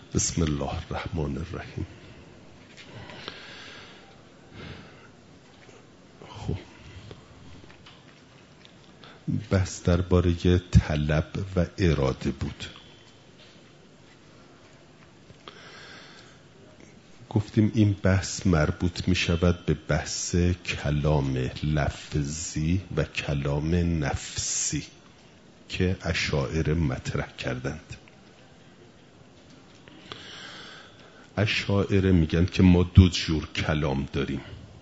بسم الله الرحمن الرحیم. خب بحث درباره طلب و اراده بود. گفتیم این بحث مربوط می شود به بحث کلام لفظی و کلام نفسی که اشاعره مطرح کردند. اشاعره میگن که ما دو جور کلام داریم،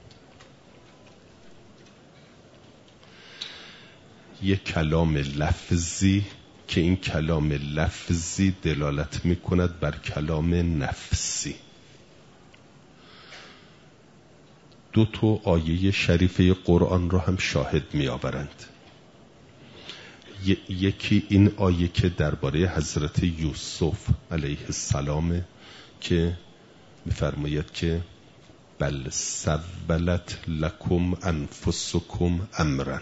یک کلام لفظی که این کلام لفظی دلالت میکند بر کلام نفسی. دو تا آیه شریفه قرآن را هم شاهد میآورند. یکی این آیه که درباره حضرت یوسف علیه السلام که می‌فرماید که بل سولت لکم انفسکم امرا.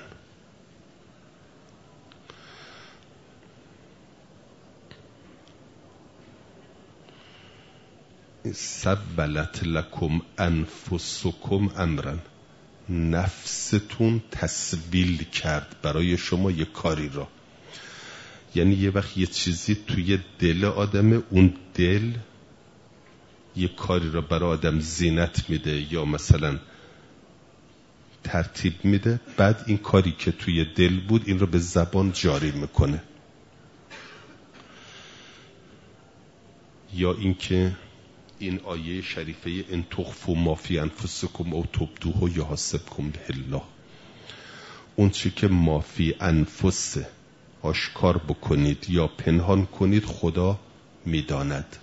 سولت لکم انفسکم امرا، نفستون تسویل کرد برای شما یک کاری را. یعنی یه وقت یه چیزی توی دل آدمه، اون دل یه کاری را برای آدم زینت میده یا مثلا ترتیب میده، بعد این کاری که توی دل بود این را به زبان جاری میکنه. یا اینکه این آیه شریفه ان تخفوا ما فی انفسکم او تبدوه یحاسبکم به الله، اون چی که ما فی انفس آشکار بکنید یا پنهان کنید خدا میداند.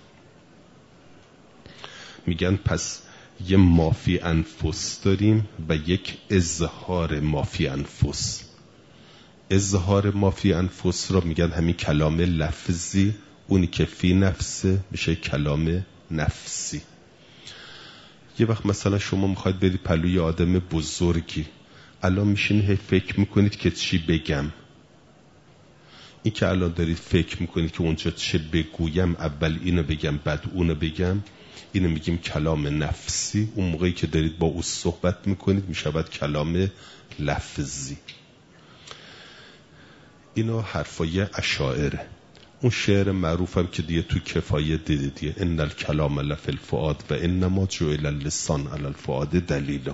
میگن پس یه ما فی انفس داریم و یک اظهار ما فی انفس. اظهار ما فی انفس را میگن همین کلام لفظی، اونی که فی نفسه میشه کلام نفسی. یه وقت مثلا شما میخواید برید پلوی آدم بزرگی، الان میشین فکر میکنید که چی بگم. این که الان دارید فکر میکنید که اونجا چه بگویم، اول اینو بگم بعد اونو بگم، اینو میگیم کلام نفسی. اون موقعی که دارید با او صحبت میکنید میشود کلام لفظی. اینا حرفای اشاعره. اون شعر معروفم که دیگه تو کفایه دیدیه، ان الکلام لفی الفؤاد و انما جعل اللسان علی الفؤاد دلیلا.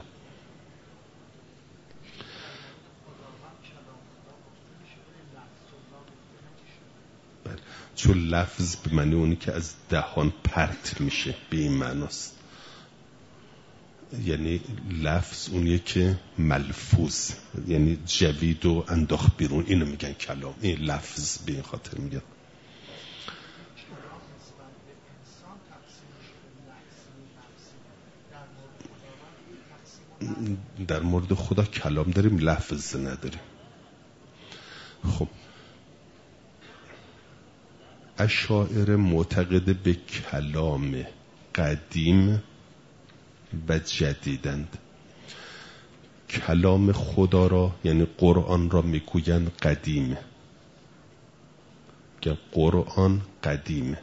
چون لفظ به معنی اونی که از دهان پرت میشه، به این معناست. یعنی لفظ اونیه که ملفوظ، یعنی جوید و انداخت بیرون، اینو میگن کلام. این لفظ به این خاطر میگن. در مورد خدا کلام داریم، لفظ نداریم. خب اشاعره معتقد به کلام قدیم و جدیدند. کلام خدا را یعنی قرآن را میگویند قدیمه، که قرآن قدیمه.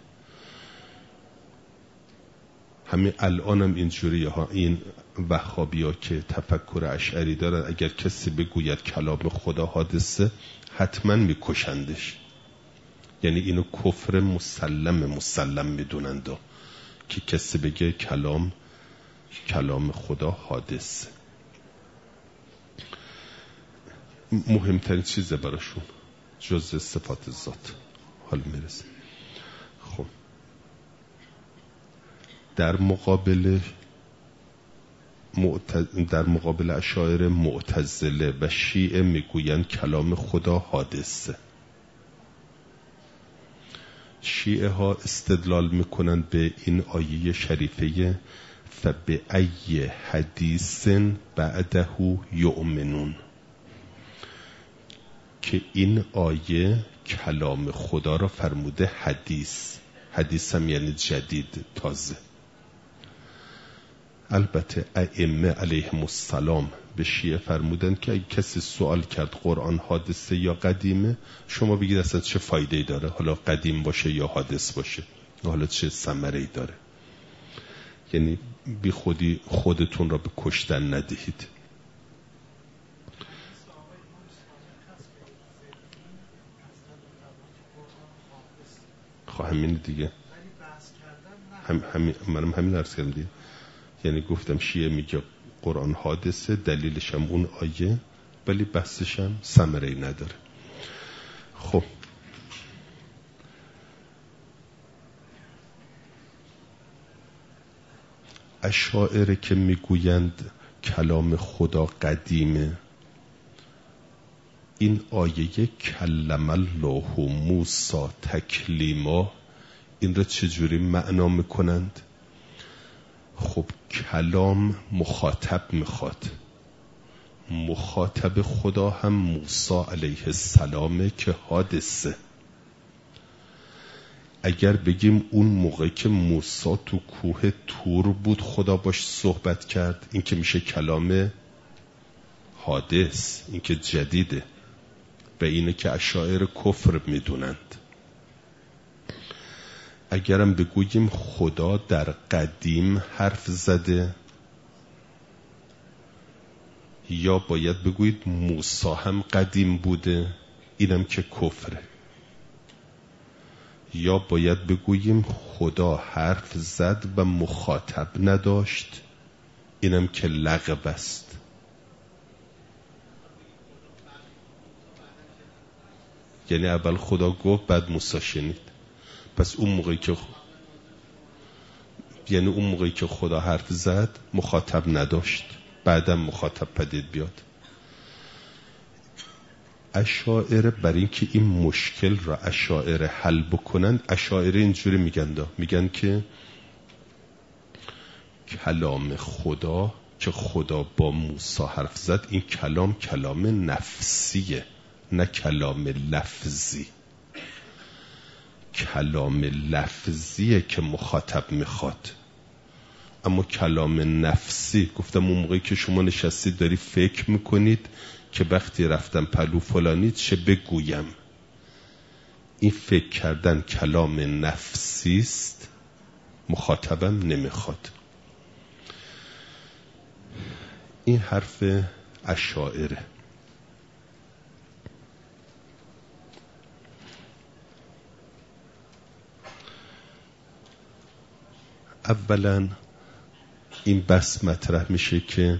همین الان هم اینجوریه ها. این وهابی ها که تفکر اشعری دارن، اگر کسی بگوید کلام خدا حادثه، حتما میکشندش. یعنی اینو کفر مسلم میدونند که کسی بگه کلام خدا حادثه. مهمترین چیزه براشون جز صفات ذات. حال میرسه. خب در مقابل اشاعره، معتزله و شیعه میگویند کلام خدا حادثه. شیعه ها استدلال میکنند به این آیه شریفه فبأی حدیث بعده یؤمنون، که این آیه کلام خدا را فرموده حدیث هم یعنی جدید، تازه. البته ائمه علیهم السلام به شیعه فرمودن که اگه کسی سوال کرد قرآن حادثه یا قدیمه، شما بگید اصلا چه فایده‌ای داره، حالا قدیم باشه یا حادث باشه، حالا چه ثمره‌ای داره. یعنی بی خودی خودتون را به کشتن ندهید. همین دیگه، منم همین عرض کردم دیگه. یعنی گفتم شیعه میگه قرآن حادثه، دلیلش هم اون آیه، ولی بحثش هم ثمره‌ای نداره. خب اشاعره که میگویند کلام خدا قدیمه، این آیه کلم الله موسی تکلیما این را چجوری معنا میکنند؟ خب کلام مخاطب میخواد، مخاطب خدا هم موسی علیه السلامه که حادثه. اگر بگیم اون موقع که موسی تو کوه طور بود خدا باش صحبت کرد، این که میشه کلام حادث، این که جدیده، و اینه که اشاعره کفر میدونند. اگرم بگوییم خدا در قدیم حرف زده، یا باید بگویید موسی هم قدیم بوده، اینم که کفره. یا باید بگوییم خدا حرف زد و مخاطب نداشت، اینم که لغو است. یعنی اول خدا گفت بعد موسی شنید. پس اون موقعی که یعنی اون موقعی که خدا حرف زد مخاطب نداشت، بعدم مخاطب پدید بیاد. اشاعره برای اینکه این مشکل را اشاعره حل بکنند، اشاعره اینجوری میگن که کلام خدا که خدا با موسی حرف زد، این کلام نفسیه، نه کلام لفظی. کلام لفظیه که مخاطب میخواد، اما کلام نفسی، گفتم اون موقعی که شما نشستید داری فکر میکنید که وقتی رفتم پلو فلانی چه بگویم، این فکر کردن کلام نفسی است، مخاطبم نمیخواد. این حرف اشاعره. اولا این بحث مطرح میشه که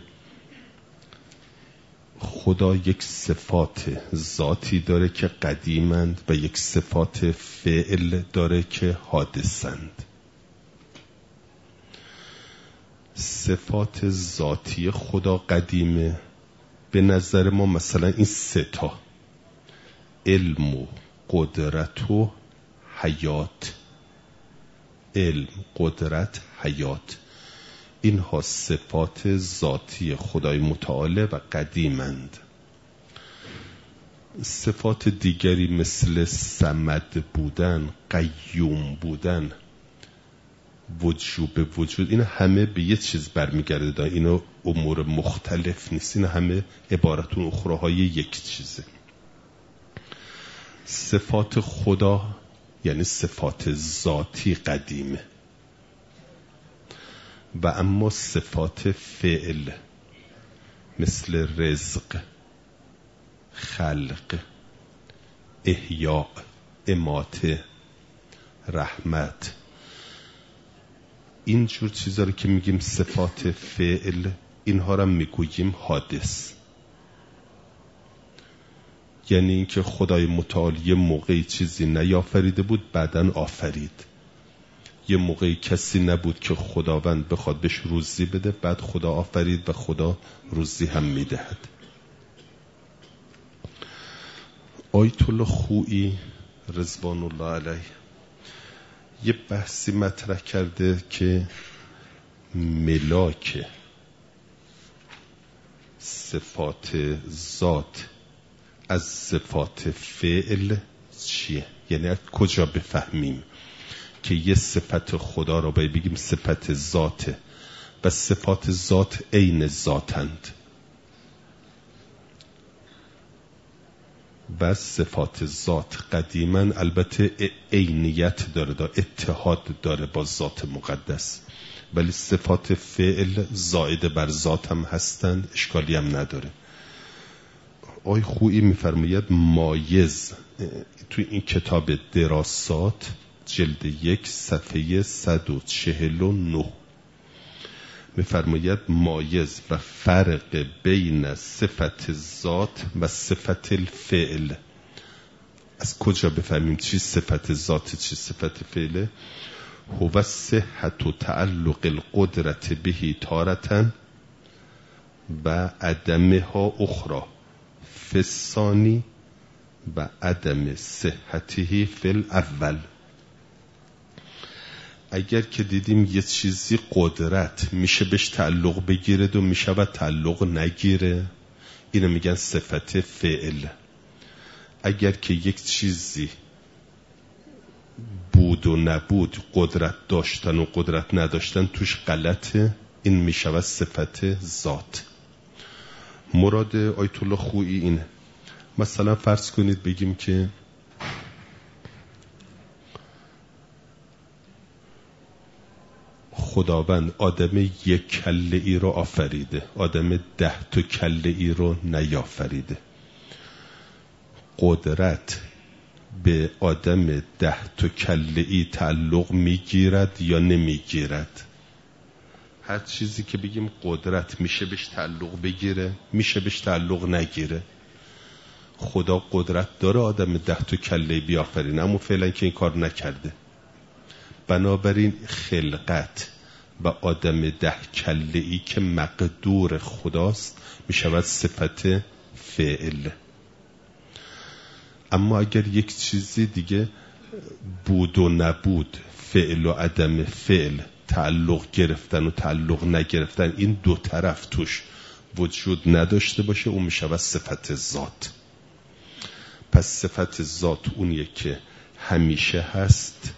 خدا یک صفات ذاتی داره که قدیمند و یک صفات فعل داره که حادثند. صفات ذاتی خدا قدیمه، به نظر ما مثلا این سه تا، علم و قدرت و حیات. علم، قدرت، حیات، اینها صفات ذاتی خدای متعال و قدیمند. صفات دیگری مثل صمد بودن، قیوم بودن، وجوب وجود، این همه به یه چیز برمیگرده، اینا امور مختلف نیست، این همه عبارتون اخراهای یک چیزه. صفات خدا یعنی صفات ذاتی قدیمه، و اما صفات فعل مثل رزق، خلق، احیاء، اماته، رحمت، اینجور چیزا رو که میگیم صفات فعل، اینها رو میگوییم حادث. یعنی اینکه خدای متعال یه موقعی چیزی نیافریده بود بعدن آفرید، یه موقعی کسی نبود که خداوند بخواد بهش روزی بده، بعد خدا آفرید و خدا روزی هم میدهد. آیت الله خویی رضوان الله علیه یه بحثی مطرح کرده که ملاک صفات ذات از صفات فعل چیه، یعنی از کجا بفهمیم که یه صفت خدا را باید بگیم صفت ذاته و صفات ذات عین ذاتند. و صفات ذات قدیما البته عینیت داره، اتحاد داره با ذات مقدس، ولی صفات فعل زائد بر ذات هم هستند، اشکالی هم نداره. آقای خویی میفرماید مایز تو این کتاب دراسات جلد 1 صفحه 149 میفرماید مایز و فرق بین صفت ذات و صفت الفعل. از کجا بفهمیم چی صفت ذات چی صفت فعله؟ هو صحت و تعلق القدرت بهی تارتن و عدمها اخرى فسانی و عدم صحته فی الاول. اگر که دیدیم یه چیزی قدرت میشه بهش تعلق بگیره و میشه و تعلق نگیره، اینو میگن صفت فعل. اگر که یک چیزی بود و نبود، قدرت داشتن و قدرت نداشتن توش غلطه، این میشه صفت ذات. مراد آیت الله خویی اینه. مثلا فرض کنید بگیم که خداوند آدم یک کله ای رو آفریده، آدم 10 تا کله ای رو نیافریده. قدرت به آدم 10 تا کله ای تعلق میگیرد یا نمیگیرد؟ هر چیزی که بگیم قدرت میشه بهش تعلق بگیره، میشه بهش تعلق نگیره. خدا قدرت داره آدم 10 تا کله بیافرینه، اما فعلا که این کار نکرده. بنابراین خلقت و آدم 10 کله ای که مقدور خداست میشود صفت فعل. اما اگر یک چیزی دیگه بود و نبود، فعل و عدم فعل، تعلق گرفتن و تعلق نگرفتن، این دو طرف توش وجود نداشته باشه، اون میشود صفت ذات. پس صفت ذات اونیه که همیشه هست،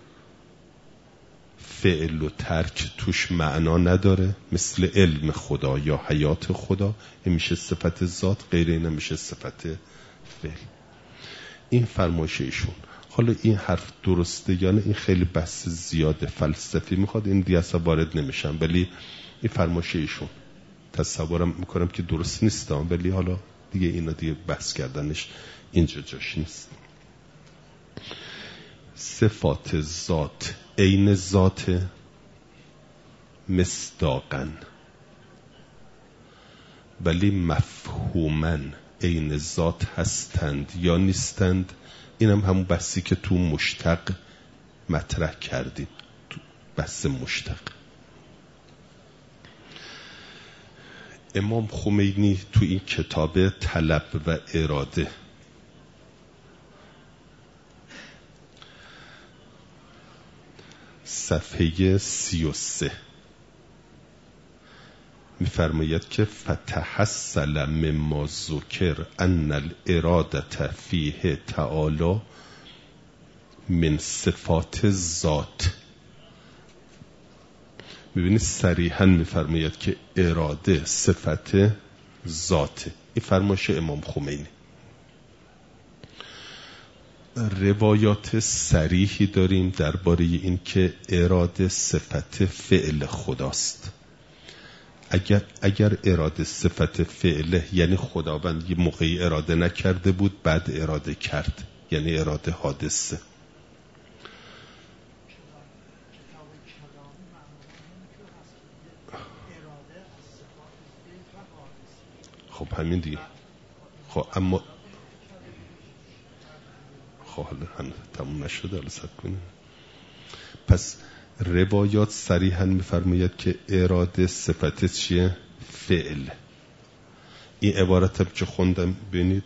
فعل و ترک توش معنا نداره، مثل علم خدا یا حیات خدا. این میشه صفت ذات، غیر این میشه صفت فعل. این فرمایش ایشون. حالا این حرف درسته یا نه، این خیلی بحث زیاده فلسفی میخواد، این دیگه اصلا وارد نمیشم، ولی این فرمایش ایشون تصورم میکنم که درست نیست، ولی حالا دیگه اینا دیگه بحث کردنش اینجا جاش نیست. صفات ذات عین ذات مصداقاً، ولی مفهوماً عین ذات هستند یا نیستند. اینم همون بحثی که تو مشتق مطرح کردیم، تو بحث مشتق. امام خمینی تو این کتاب طلب و اراده صفحه 33 میفرماید که فتحصل مما ذکر ان الاراده فیه تعالی من صفات ذات. میبینید صریحا میفرماید که اراده صفت ذاته. این فرمایش امام خمینی. روایات صریحی داریم درباره این که اراده صفت فعل خداست. اگر اراده صفت فعله، یعنی خداوند یه موقعی اراده نکرده بود بعد اراده کرد، یعنی اراده حادثه. خب همین دیگه. خب اما خب حالا تموم نشده، حالا صبر کنیم. پس روایات صریحاً میفرماید که اراده صفت چیه؟ فعل. این عبارت هم که خوندم ببینید،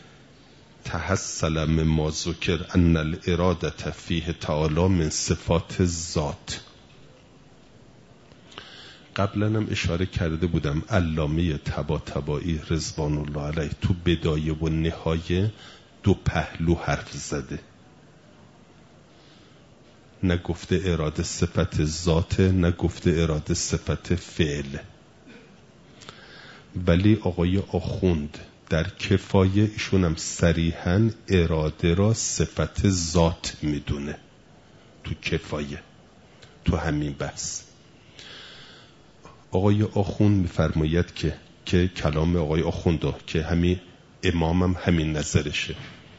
تحصل مما ذکر ان الاراده فیه تعالی من صفات ذات. قبلا هم اشاره کرده بودم علامه طباطبایی رضوان الله علیه تو بدایه و نهایه دو پهلو حرف زده. نه گفته اراده صفت ذات، نه گفته اراده صفت فعل. ولی آقای آخوند در کفایه ایشون هم صریحاً اراده را صفت ذات میدونه. تو کفایه، تو همین بحث آقای آخوند میفرماید که کلام آقای آخونده که همین امامم همین نظرشه،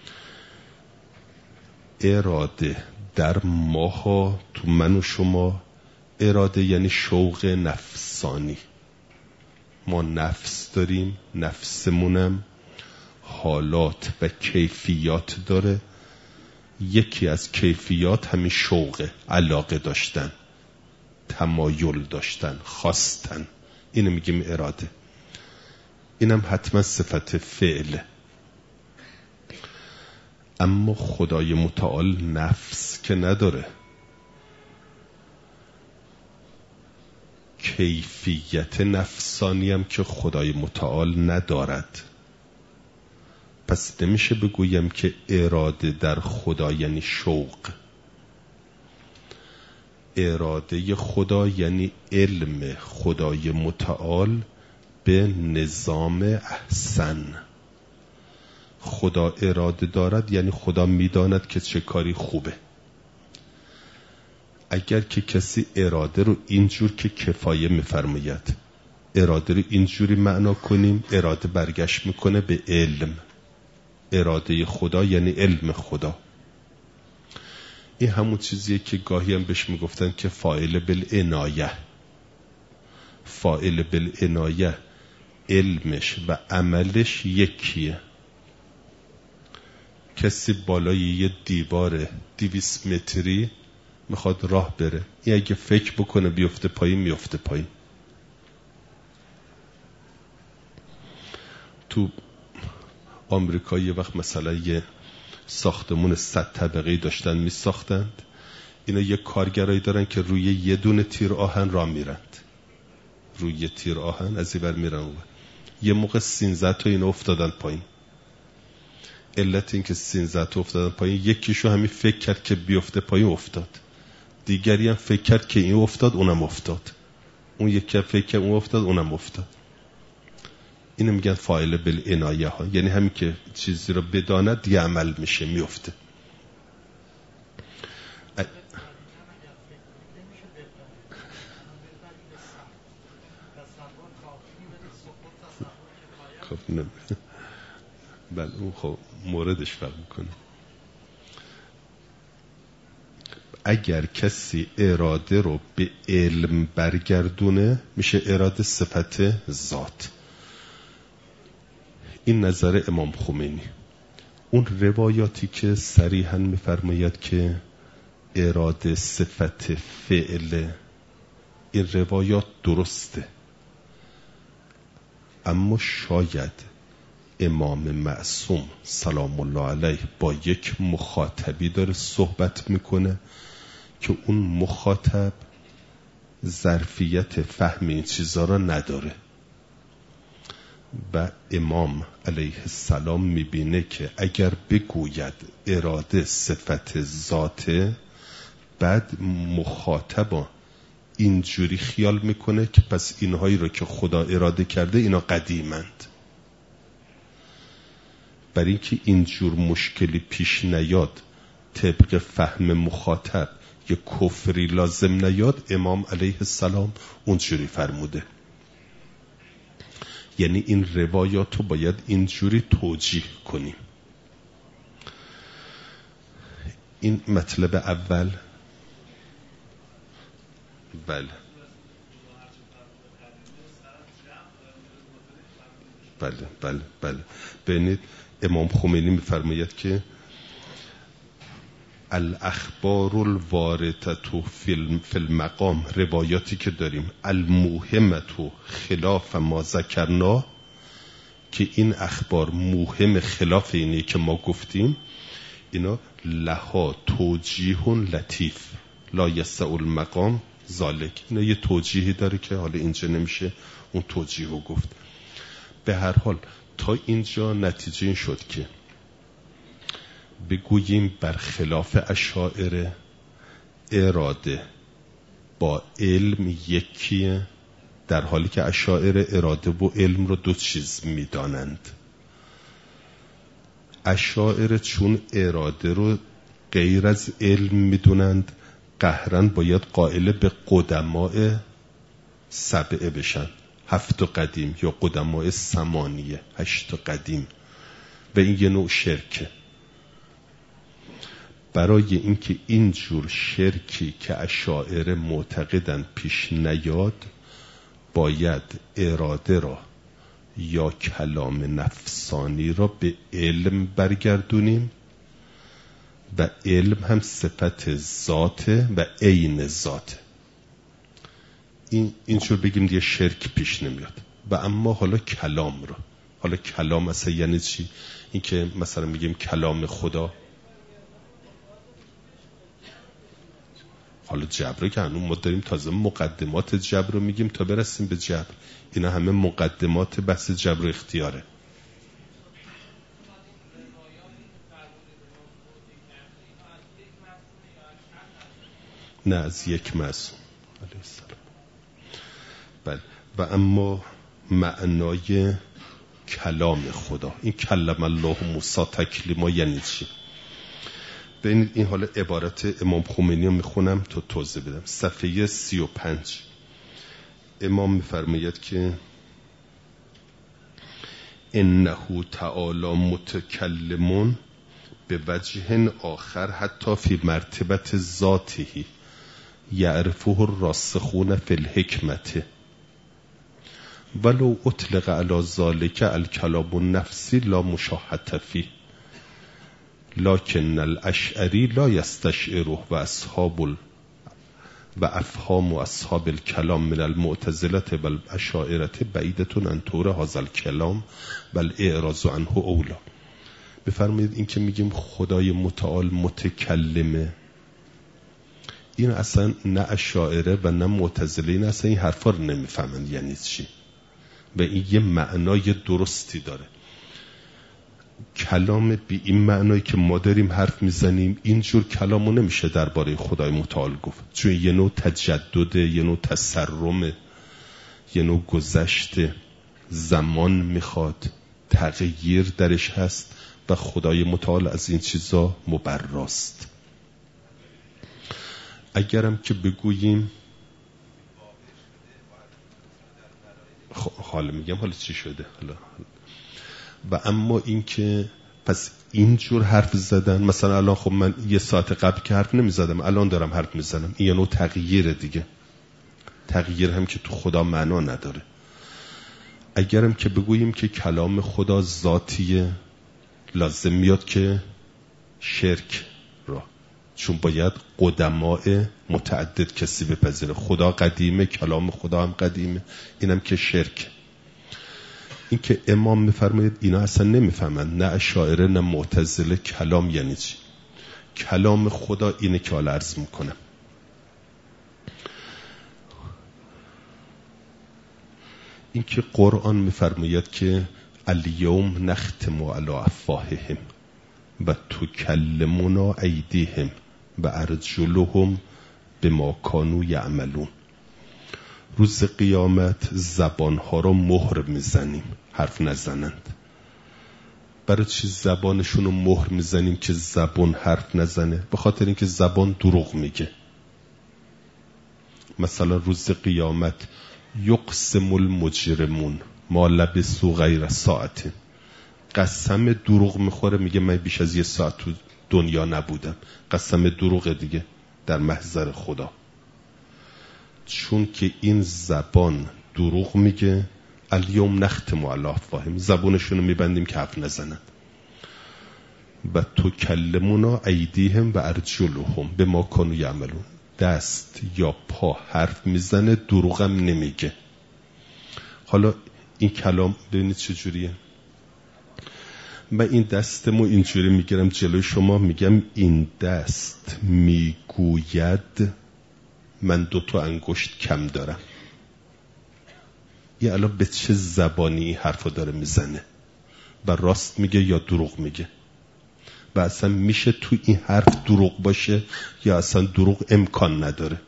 اراده در ماها، تو من و شما، اراده یعنی شوق نفسانی. ما نفس داریم، نفسمونم حالات و کیفیات داره. یکی از کیفیات همین شوق، علاقه داشتن، تمایل داشتن، خواستن، اینو میگیم اراده. اینم حتما صفت فعله. اما خدای متعال نفس که نداره، کیفیت نفسانی هم که خدای متعال ندارد. پس نمیشه بگویم که اراده در خدا یعنی شوق. اراده خدا یعنی علم خدای متعال به نظام احسن. خدا اراده دارد یعنی خدا میداند که چه کاری خوبه. اگر که کسی اراده رو اینجور که کفایه میفرماید، اراده رو اینجوری معنا کنیم، اراده برگشت میکنه به علم. اراده خدا یعنی علم خدا. این همون چیزیه که گاهی هم بهش میگفتن که فاعل بالعنایه. فاعل بالعنایه علمش و عملش یکیه. کسی بالای یه دیوار 200 متری میخواد راه بره، این اگه فکر بکنه بیفته پایین، میفته پایین. تو آمریکا یه وقت مثلا یه ساختمون 100 طبقه‌ای داشتن میساختند. اینا یه کارگرایی دارن که روی یه دونه تیر آهن راه میرند، روی یه تیر آهن از این ور میرن اون ور. یه موقع 13 تا اینا افتادن پایین. علت این که 13 تا افتادن پایین، یکیشو همین فکر کرد که بیفته پایین، افتاد. دیگری هم فکر کرد که این افتاد، اونم افتاد. اون یکی فکر کرد اون افتاد، اونم افتاد. اینو میگن فاعل بالعنایه ها، یعنی همین که چیزی رو بداند دیگه عمل میشه، میفته. خب نه، بله اون خب موردش فرق میکنه. اگر کسی اراده رو به علم برگردونه میشه اراده صفت ذات. این نظر امام خمینی. اون روایاتی که صریحاً میفرماید که اراده صفت فعل، این روایات درسته، اما شاید امام معصوم سلام الله علیه با یک مخاطبی داره صحبت میکنه که اون مخاطب ظرفیت فهم این چیزا را نداره و امام علیه السلام میبینه که اگر بگوید اراده صفت ذاته، بعد مخاطبا اینجوری خیال میکنه که پس اینهایی رو که خدا اراده کرده اینا قدیمند. برای اینکه اینجور مشکلی پیش نیاد، طبق فهم مخاطب یه کفری لازم نیاد، امام علیه السلام اونجوری فرموده. یعنی این روایاتو باید اینجوری توجیه کنیم. این مطلب اول. بله بله بله بله. ببینید امام خمینی میفرماید که الاخبار الوارده فی المقام، روایاتی که داریم، الموهمه خلاف ما ذکرنا، که این اخبار موهم خلاف اینی که ما گفتیم، اینا لها توجیه لطیف لا یسع المقام ذالک. اینا یه توجیهی داره که حالا اینجا نمیشه اون توجیه رو گفت. به هر حال تا اینجا نتیجه این شد که بگوییم برخلاف اشاعره اراده با علم یکیه، در حالی که اشاعره اراده و علم رو دو چیز میدانند. اشاعره چون اراده رو غیر از علم میدونند، قهرن باید قائل به قدماء سبعه بشن، 7 قدیم، یا قدماء 8 8 قدیم، و این یه نوع شرکه. برای اینکه اینجور شرکی که اشاعره معتقدن پیش نیاد، باید اراده را یا کلام نفسانی را به علم برگردونیم، و علم هم صفت ذاته و عین ذاته. اینجور بگیم دیگه شرک پیش نمیاد. و اما حالا کلام را، حالا کلام اصلا یعنی چی؟ این که مثلا میگیم کلام خدا، حالا جبر که هنوز ما داریم تازه مقدمات جبر رو میگیم تا برسیم به جبر. اینا همه مقدمات بحث جبر اختیاره. نه، از یک معصوم علیه السلام. بله. و اما معنای کلام خدا، این کلم الله موسی تکلیما یعنی چی؟ ببینید این حالا عبارت امام خمینی رو میخونم تا توضیح بدم. صفحه 35 امام میفرماید که انه تعالی متکلمون به وجه آخر حتی فی مرتبت ذاته یعرفه الراسخون فی الحکمت ولو اطلق علی ذلک الکلام النفسی لا مشاهده فیه لکن الاشعری لا یستشعره و افهام اصحاب الکلام من المعتزله و الاشاعره بعیدة عن طور هذا الکلام و الاعراض عنه اولا. بفرمایید این که میگیم خدای متعال متکلمه، این اصلا نه اشاعره و نه معتزله این اصلا این حرفا رو نمیفهمن یعنی چی، و این یه معنای درستی داره. کلام بی این معنایی که ما داریم حرف میزنیم، اینجور کلامو نمیشه درباره خدای متعال گفت، چون یه نوع تجدد، یه نوع تسرم، یه نوع گذشت زمان میخواد، تغییر درش هست و خدای متعال از این چیزا مبراست. اگرم که بگوییم حالا میگم حالا چی شده حالا. و اما این که پس اینجور حرف زدن، مثلا الان خب من یه ساعت قبل که حرف نمیزدم الان دارم حرف میزنم، این یه نوع تغییره دیگه. تغییر هم که تو خدا معنا نداره. اگرم که بگوییم که کلام خدا ذاتیه، لازم میاد که شرک را، چون باید قدماء متعدد کسی بپذیره. خدا قدیمه، کلام خدا هم قدیمه، اینم که شرک. این که امام میفرماید اینا اصلا نمیفهمند، نه اشاعره نه معتزله کلام یعنی چی. کلام خدا اینه که حالا عرض میکنم. این که قرآن میفرماید که الیوم نختم علی افواههم و تکلمنا ایدیهم و ارجلهم بما کانوا یعملون. روز قیامت زبانها رو مهر میزنیم حرف نزنند. برای چی زبانشون رو مهر میزنیم که زبان حرف نزنه؟ به خاطر اینکه زبان دروغ میگه. مثلا روز قیامت یقسم المجرمون ما لبثوا غیر ساعت، قسم دروغ میخوره، میگه من بیش از 1 ساعت تو دنیا نبودم. قسم دروغ دیگه در محضر خدا، چون که این زبان دروغ میگه. الیوم نختم علی افواههم، زبونشونو میبندیم که حرف نزنن. و تکلمنا ایدیهم و ارجلهم بما کانوا یعملون، دست یا پا حرف میزنه، دروغم نمیگه. حالا این کلام ببینید چجوریه. من این دستمو اینجوری میگیرم جلوی شما، میگم این دست میگوید من 2 انگشت کم دارم. این الان به چه زبانی این حرفو داره میزنه و راست میگه یا دروغ میگه؟ و اصلا میشه تو این حرف دروغ باشه یا اصلا دروغ امکان نداره؟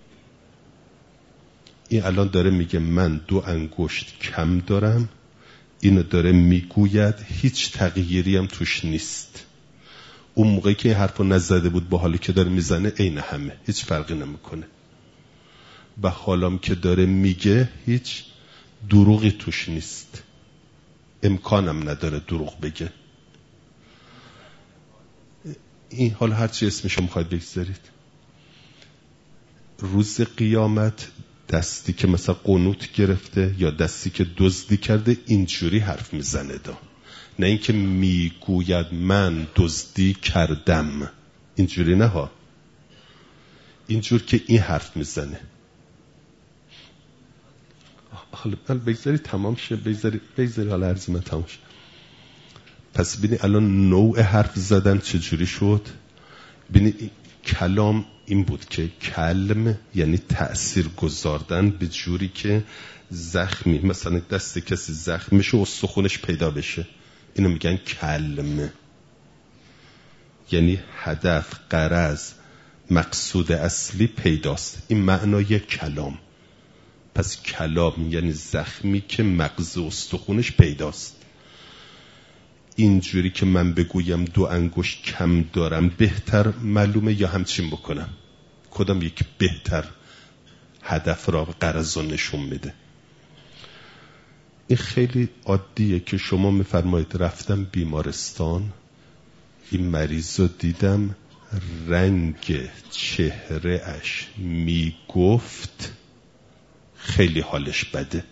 این الان داره میگه من 2 انگشت کم دارم، اینو داره میگوید، هیچ تغییری هم توش نیست. اون موقعی که این حرفو نزده بود با حالی که داره میزنه عین همه، هیچ فرقی نمیکنه. و حالام که داره میگه هیچ دروغی توش نیست، امکانم نداره دروغ بگه. این حال هرچی اسمشو میخواید بگذارید. روز قیامت دستی که مثلا قنوت گرفته یا دستی که دزدی کرده اینجوری حرف میزنه دا، نه اینکه میگوید من دزدی کردم، اینجوری نه ها، اینجور که این حرف میزنه. حالا بگذاری تمام شه، بگذاری حالا عرض من تمام شه. پس بینی الان نوع حرف زدن چجوری شد. بینی کلام این بود که کلم یعنی تأثیر گذاردن به جوری که زخمی، مثلا دست کسی زخم میشه و استخونش پیدا بشه، اینو میگن کلم. یعنی هدف، غرض، مقصود اصلی پیداست. این معنای کلام. پس کلام یعنی زخمی که مغز استخونش پیداست. اینجوری که من بگویم 2 انگشت کم دارم بهتر معلومه یا همچین بکنم؟ کدام یک بهتر هدف را غرض رو نشون میده؟ این خیلی عادیه که شما میفرمایید رفتم بیمارستان، این مریض رو دیدم رنگ چهره اش میگفت خیلی حالش بده.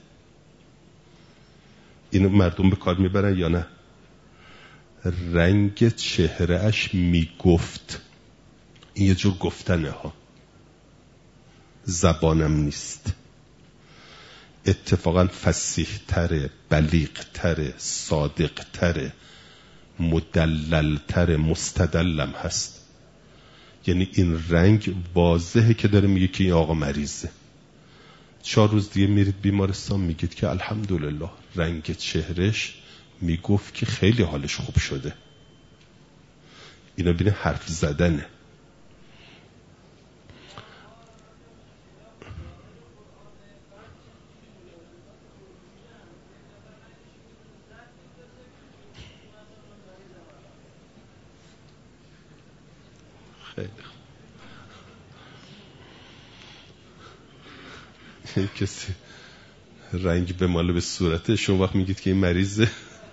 اینو مردم به کار میبرن یا نه؟ رنگ چهره اش میگفت، این یه جور گفتنه ها، زبانم نیست. اتفاقا فصیح تره، بلیغ تره، صادق تره، مدلل تره، مستدلم هست. یعنی این رنگ واضحه که داره میگه که این آقا مریضه. 4 روز دیگه میرید بیمارستان میگید که الحمدلله رنگ چهرش میگفت که خیلی حالش خوب شده. اینا بینه حرف زدنه. خیلی کسی رنگ به ماله به صورته، شما وقت میگید که این مریضه.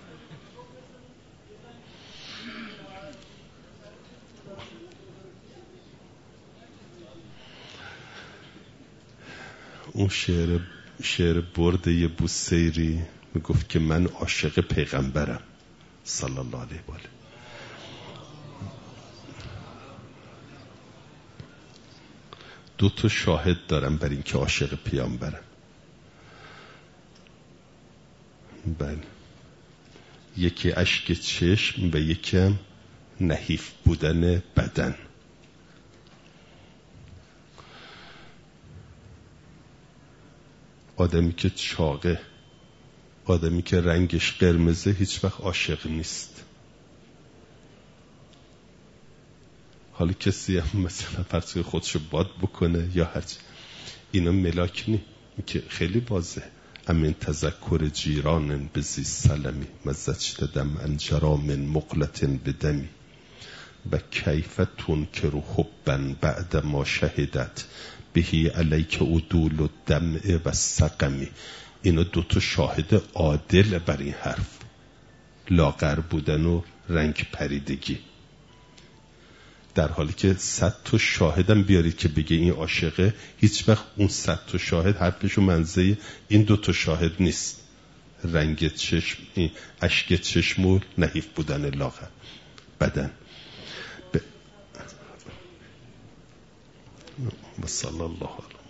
اون شعر برده بوسیری میگفت که من عاشق پیغمبرم صلی الله علیه و آله. دو تا شاهد دارم بر این که عاشق پیامبرم. بله، یکی اشک چشم و یکی هم نحیف بودن بدن. آدمی که چاقه، آدمی که رنگش قرمزه هیچ وقت عاشق نیست. حالا کسی هم مثلا فرض خودشو باد بکنه یا هرچی، اینا ملاک نی، که خیلی واضحه. امین تذکر جیران بزی سلمی مزجت دم انجرا من مقلت بدمی و کیف تنکر حبا بعد ما شهدت بهی علیک عدول الدمع و سقمی. اینا 2 تا شاهد عادل بر این حرف، لاغر بودن و رنگ پریدگی. در حالی که 100 تا شاهدم بیارید که بگه این عاشقه، هیچ وقت اون 100 تا شاهد حرفشو منزه این 2 تا شاهد نیست. رنگ چشم، اشک چشم و نحیف بودن لاغر بدن. و صلی الله علیه